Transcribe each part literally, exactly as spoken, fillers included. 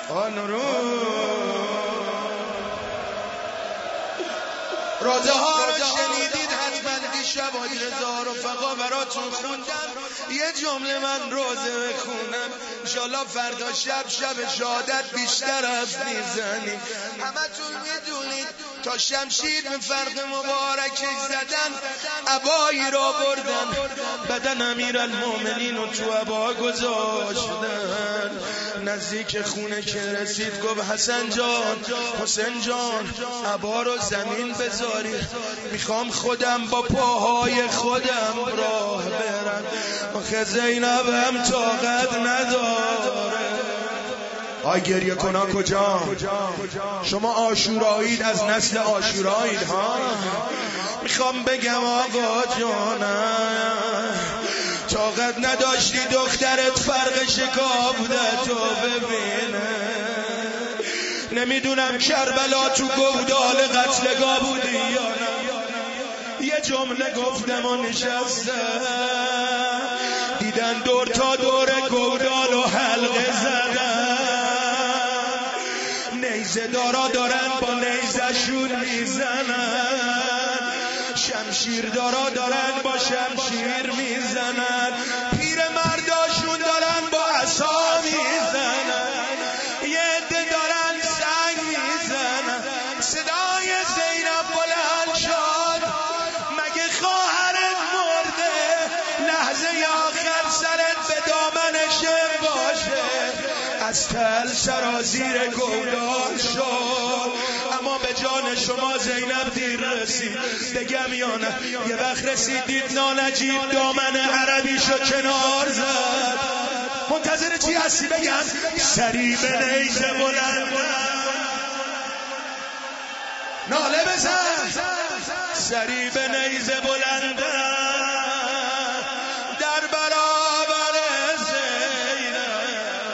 آن رو روزه ها رو شنیدید حتما دیشب حاج رضا رفقا براتون خوندم. یه جمله من روزه بخونم انشالله فردا شب شب شهادت بیشتر از میزنیم. همتون میدونید تا شمشیر به فرق مبارکش زدن عبایی را بردن بدن امیرالمومنین رو تو عبا گذاشتن. نزدیک خونه که رسید گفت حسن جان حسین جان عبا رو زمین بذاری، میخوام خودم با پاهای خودم راه برم. آخه زینبم طاقت نداره. آی گریه کنا کجا؟ شما آشورایید، از نسل آشورایید ها. میخوام بگم آقا جانم طاقت نداشتی دخترت فرق شکافته تو ببینه. نمیدونم کربلا تو گودال قتلگاه بودی یا نه. یه جمله گفتم و نشستم دیدن دور تا دور گودال و حلقه زدن. نیزه دارا دارن با نیزشون میزنن، شمشیر دارا دارن با شمشیر میزنن، پیر مرداشون دارن با عصا میزنن، یه عده دارن سنگ میزنن. صدای زینب بلند شد مگه خواهرت مرده؟ لحظه آخر سرت به دامنش باشه. از تل سرازیر گودال شد اما به جان شما زینب دیر رسید. بگم یا نه یه وقت رسیدید نانجیب دامن عربیشو کنار زد. منتظر چی هستی بگم؟ سری به نیزه بلند ناله بزن، سری به نیزه بلند در برابر زینب.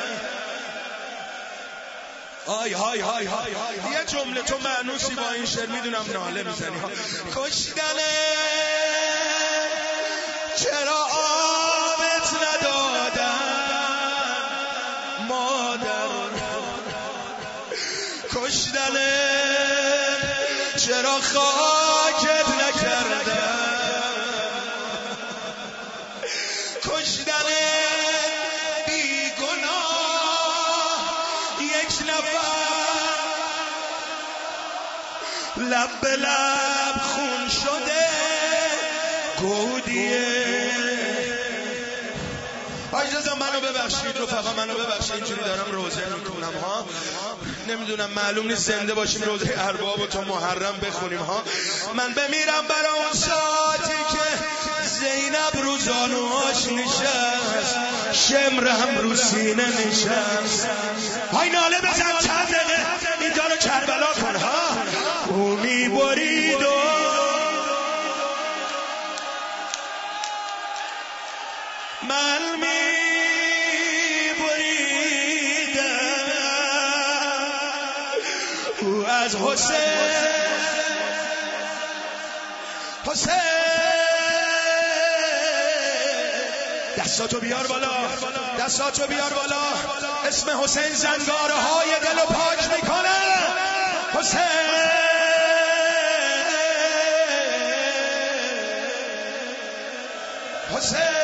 آی های های های یه جمله تو معنوسی با این شعر میدونم ناله میزنی ها. کشتنه چرا آبت ندادن مادر، کشتنه چرا خاکت نکردن، کشتنه بی گناه یک نفر لب به لب خون شده گودیه. اجازه منو ببخشید رفقا، منو ببخشید اینجوری دارم روزه میکنم ها. نمیدونم معلوم نیست زنده باشیم روزه ارباب و تا محرم بخونیم ها. من بمیرم برای اون ساعتی که زینب رو زانوهاش نشست، شمر هم رو سینه نشست. های ناله بزن چند دقیقه اینجا رو کربلا کن ها. او میبرید و من میبریدم. او از حسین حسین دستاتو بیار بالا، دستاتو بیار بالا. اسم حسین زنگاره های دل و پاک میکنه. حسین حسین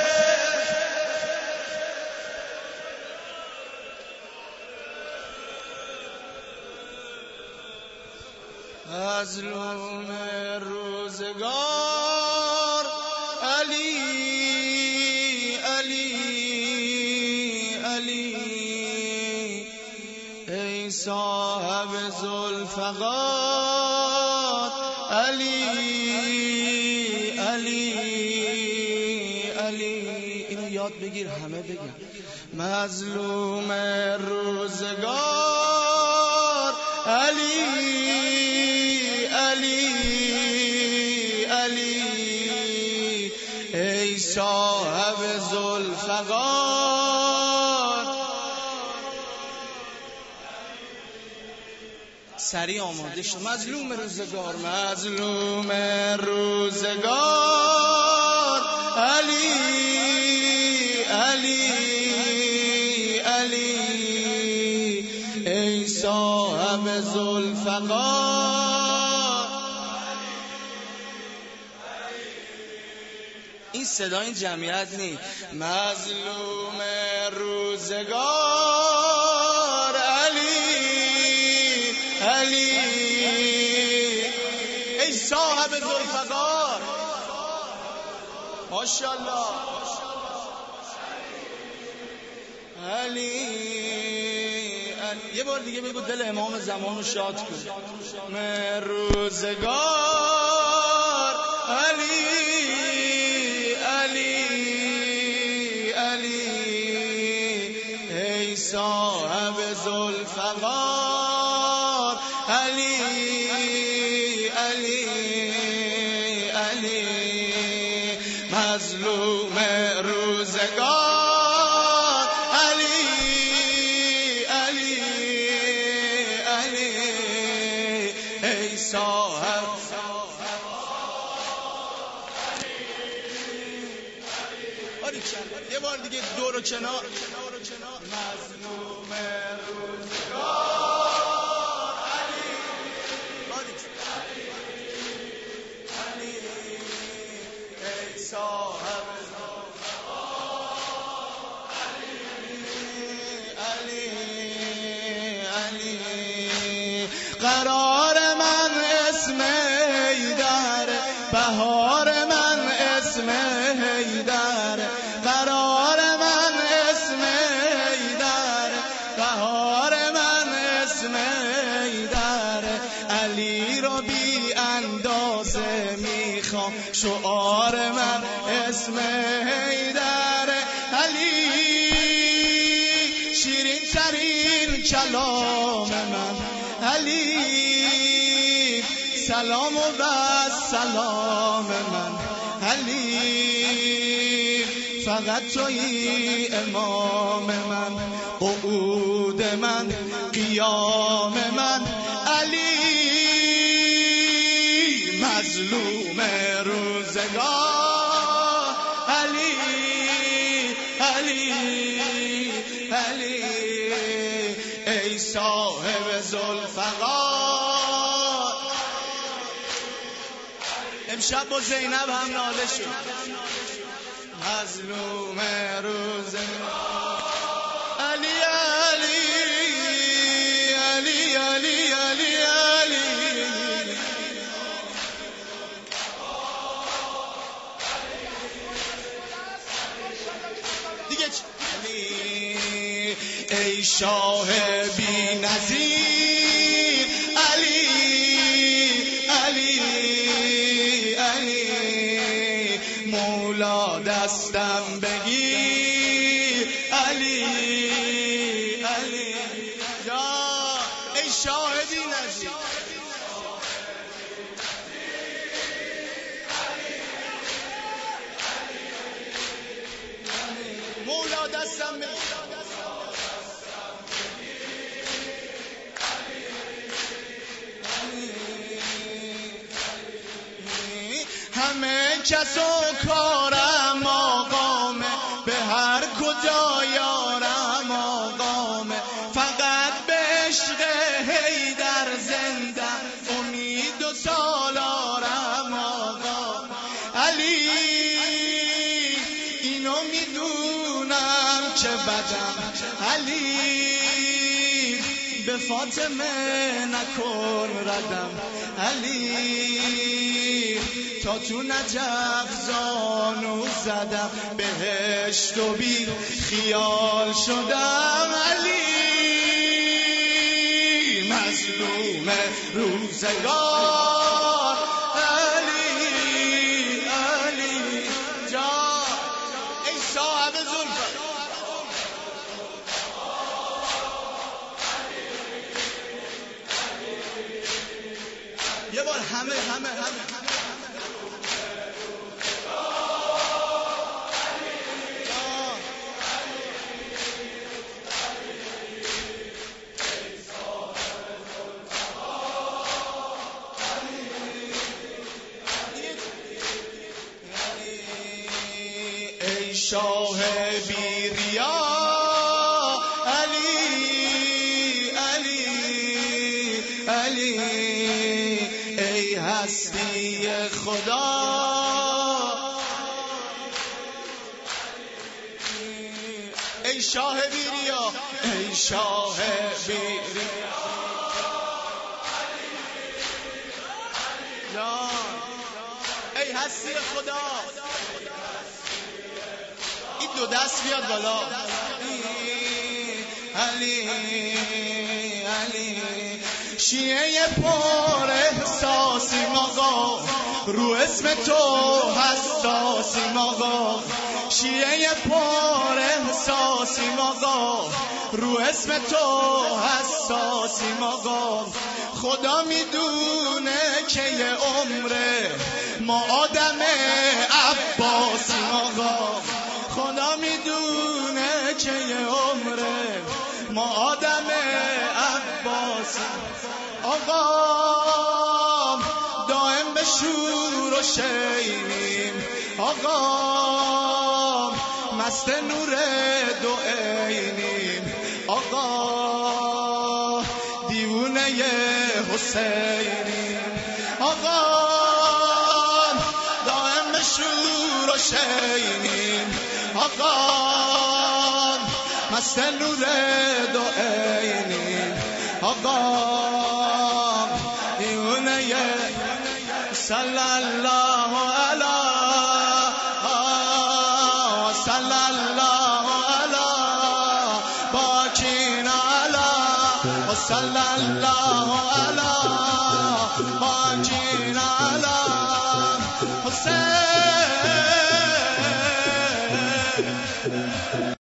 مظلوم روزگار علی علی علی ای صاحب ذوالفقار علی علی علی. اینو یاد بگیر همه بگن. مظلوم روزگار علی علی علی ای صاحب ذوالفقار. سریع آماده شد. مظلوم روزگار مظلوم روزگار علی علی علی ای صاحب ذوالفقار. این صدا این جمعیت نی. مظلوم روزگار علی علی ای صاحب ذوالفقار. ماشاءالله علی. یه بار دیگه بگو دل امام زمان رو شاد کن. مظلوم روزگار علی علی علی ای صاحب ذوالفقار علی علی علی مظلوم روزگار علی علی علی ای صاحب. یه بار دیگه دور و کنار. مظلوم روزگار علی علی ای صاحب علی علی علی قرار من اسم حیدر، بهار من اسم حیدر، قرار من اسم حیدر، بهار من اسم حیدر. علی رو بی اندازه میخوام، شعار من اسم حیدر. علی شیرین ترین کلام من علی، سلام و بس سلام من علی. فقط تویی امام من، قعود من، قیام من علی. مظلوم روزگار علی علی علی ای صاحب ذوالفقار. امشب با زینب هم ناله شد. مظلوم روزگار علی علی علی علی علی علی دیگه علی ای شاه بی نظیر علی علی علی مولا دستم بگیر علی علی یا ای شاه بی نظیر مولا دستم بگیر. همه کس و کارم آقامه، به هر کجا یارم آقامه. فقط به عشق حیدر زندم، امید و سالارم آقا علی. اینو میدونم که بدم علی، به فاطمه نکن ردم علی. تا تو نجف زانو زدم، بهشت و بی خیال شدم علی. مظلوم روزگار علی علی جا ای صاحب ذوالفقار. یه بار همه همه همه شاه بی ریا علی علی هستی خدا ای شاه بیریا ای شاه بیریا ای هستی خدا این دو دست بیاد بالا علی علی شیعه پر احساسی ماغا رو اسم تو حساسی ماغا شیعه پر احساسی ماغا رو اسم تو حساسی ماغا خدا میدونه که یه عمره ما آدم عباسی ماغا خدا میدونه که یه عمره ما آدم عباسی آقا دائم به شور و شیریم آقا مست نور دو عینیم آقا دیوونه حسینیم آقا دائم به شور و شیریم آقا مست نور دو عینیم آقا دیوونه صلی الله علی صلی الله علی باکینا علی صلی الله علی باکینا علی حسین